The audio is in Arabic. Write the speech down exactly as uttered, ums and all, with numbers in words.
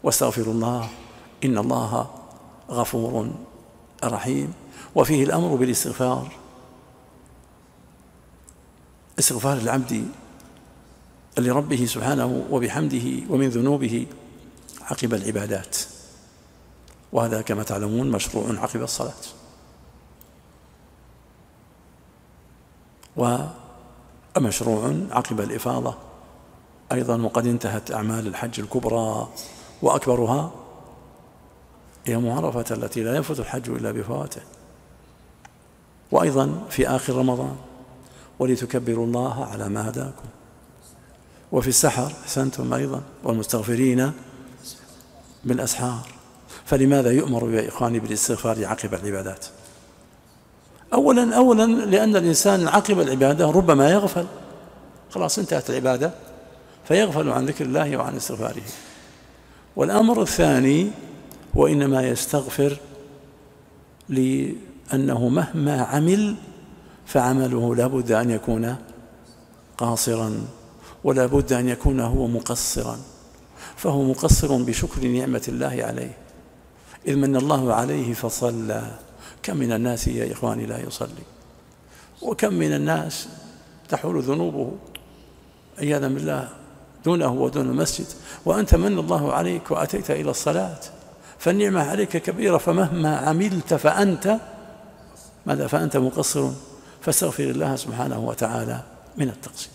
واستغفروا الله إن الله غفور رحيم. وفيه الأمر بالاستغفار، استغفار العبد لربه سبحانه وبحمده ومن ذنوبه عقب العبادات، وهذا كما تعلمون مشروع عقب الصلاة. ومشروع عقب الإفاضة أيضا، وقد انتهت أعمال الحج الكبرى وأكبرها يوم عرفة التي لا يفوت الحج إلا بفواته، وأيضا في آخر رمضان ولتكبروا الله على ما هداكم، وفي السحر أحسنتم أيضا، والمستغفرين بالأسحار. فلماذا يؤمر يا إخواني بالاستغفار عقب العبادات؟ أولا أولا لأن الإنسان عقب العبادة ربما يغفل، خلاص انتهت العبادة فيغفل عن ذكر الله وعن استغفاره. والأمر الثاني وإنما يستغفر لأنه مهما عمل فعمله لا بد أن يكون قاصرا، ولا بد أن يكون هو مقصرا، فهو مقصر بشكر نعمة الله عليه، إذ من الله عليه فصلى. كم من الناس يا إخواني لا يصلي، وكم من الناس تحول ذنوبه عياذا بالله دونه ودون المسجد، وأنت من الله عليك وأتيت إلى الصلاة، فالنعمة عليك كبيرة، فمهما عملت فأنت ماذا؟ فأنت مقصر، فاستغفر الله سبحانه وتعالى من التقصير.